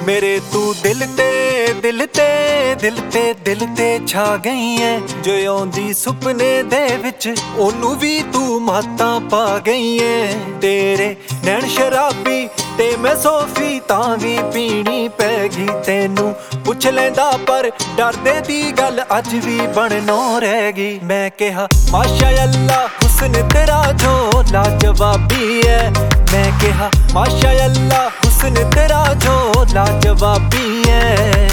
ਮੇਰੇ ਤੂੰ ਦਿਲ ਤੇ ਛਾ ਗਈ ਐ। ਜੋ ਆਉਂਦੀ ਸੁਪਨੇ ਦੇ ਵਿੱਚ ਉਹਨੂੰ ਵੀ ਤੂੰ ਮਾਤਾਂ ਪਾ ਗਈ ਐ। ਤੇਰੇ ਨੈਣ ਸ਼ਰਾਬੀ ਤੇ ਮੈਂ ਸੋਫੀ ਤਾਂ ਵੀ ਪੀਣੀ ਪੈ ਗਈ। ਤੈਨੂੰ ਪੁੱਛ ਲੈਂਦਾ ਪਰ ਡਰਦੇ ਦੀ ਗੱਲ ਅੱਜ ਵੀ ਬਣਨੋਂ ਰਹਿ ਗਈ। ਮੈਂ ਕਿਹਾ ਮਾਸ਼ਾ ਅੱਲਾ ਹੁਸਨ ਤੇਰਾ ਜੋ ਲਾਜਵਾਬੀ ਐ। ਮੈਂ ਕਿਹਾ ਮਾਸ਼ਾ ਅੱਲਾ ਹੁਸਨ ਤੇਰਾ ਜੋ ਲਾਜਵਾਬੀ ਐ।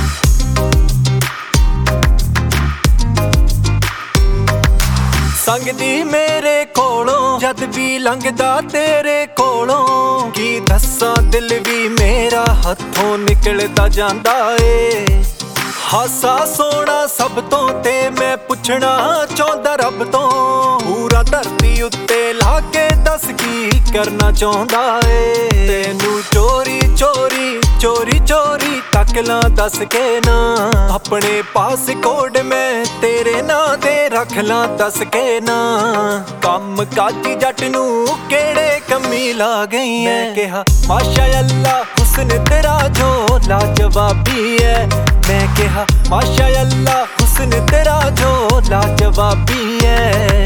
ਸੰਗਦੀ ਮੇਰੇ ਕੋਲੋਂ ਜਦ ਵੀ ਲੰਘਦਾ ਤੇਰੇ ਕੋਲੋਂ। ਕੀ ਦੱਸਾਂ ਦਿਲ ਵੀ ਮੇਰਾ ਹੱਥੋਂ ਨਿਕਲਦਾ ਜਾਂਦਾ ਏ। ਹਾਸਾ ਸੋਹਣਾ ਸਭ ਤੋਂ ਤੇ ਮੈਂ ਪੁੱਛਣਾ ਚਾਹੁੰਦਾ ਰੱਬ ਤੋਂ। ਪੂਰਾ ਧਰਤੀ ਉੱਤੇ ਲਾ ਕੇ ਦੱਸ ਕੀ ਕਰਨਾ ਚਾਹੁੰਦਾ ਏ। ਤੈਨੂੰ ਚੋਰੀ ਤੱਕ ਲਾਂ ਦੱਸ ਕੇ ਨਾ। ਆਪਣੇ ਪਾਸ ਕੋਡ ਮੈਂ ਤੇਰੇ ਨਾਂ ਤੇ ਰੱਖ ਲਾਂ ਦੱਸ ਕੇ ਨਾ। ਕੰਮ ਕਾਜੀ ਜੱਟ ਨੂੰ ਕਿਹੜੇ ਕੰਮੀ ਲਾ ਗਈ ਐ। ਮੈਂ ਕਿਹਾ ਮਾਸ਼ਾ ਅੱਲਾ ਹੁਸਨ ਤੇਰਾ ਜੋ ਲਾਜਵਾਬੀ ਐ। ਮੈਂ ਕਿਹਾ ਮਾਸ਼ਾ ਅੱਲਾ ਹੁਸਨ ਤੇਰਾ ਜੋ ਲਾਜਵਾਬੀ ਐ।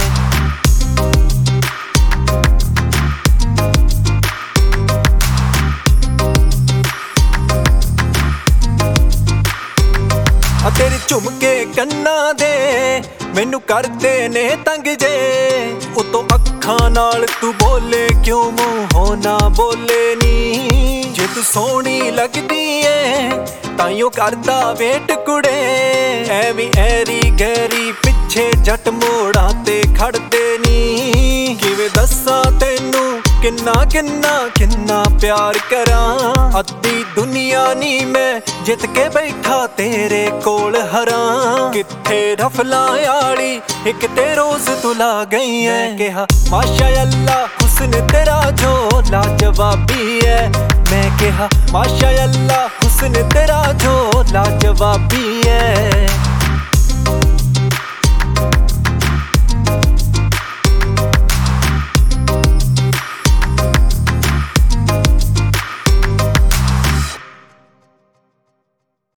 ਤੇਰੇ ਝੁਮਕੇ ਕੰਨਾਂ ਦੇ ਮੈਨੂੰ ਕਰਦੇ ਨੇ ਤੰਗ ਜੇ। ਉਤੋਂ ਅੱਖਾਂ ਨਾਲ ਤੂੰ ਬੋਲੇ ਕਿਉਂ ਮੂੰਹੋਂ ਨਾ ਬੋਲੇ ਨੀ। ਜੇ ਤੂੰ ਸੋਹਣੀ ਲੱਗਦੀ ਏ ਤਾਈਓ ਕਰਦਾ ਵੇਟ ਕੁੜੇ। ਐਵੇਂ ਐਰੀ ਗੈਰੀ ਪਿੱਛੇ ਜੱਟ ਮੋੜਾਂ ਤੇ ਖੜਦੇ ਨੀ। ਕਿਵੇਂ ਦੱਸਾਂ ਤੈਨੂੰ ਕਿੰਨਾ ਪਿਆਰ ਕਰਾਂ। ਅੱਧੀ ਦੁਨੀਆ ਨੀ ਮੈਂ ਜਿੱਤ ਕੇ ਬੈਠਾ ਤੇਰੇ ਕੋਲ ਹਰਾਂ। ਕਿੱਥੇ ਰਫਲਾਂ ਆਲੀ ਇੱਕ ਤੇ ਰੋਜ਼ ਤੂੰ ਲਾ ਗਈ ਐ। ਮੈਂ ਕਿਹਾ ਮਾਸ਼ਾ ਅੱਲਾ ਹੁਸਨ ਤੇਰਾ ਜੋ ਲਾਜਵਾਬੀ ਐ। ਮੈਂ ਕਿਹਾ ਮਾਸ਼ਾ ਅੱਲਾ ਹੁਸਨ ਤੇਰਾ ਜੋ ਲਾਜਵਾਬੀ ਐ।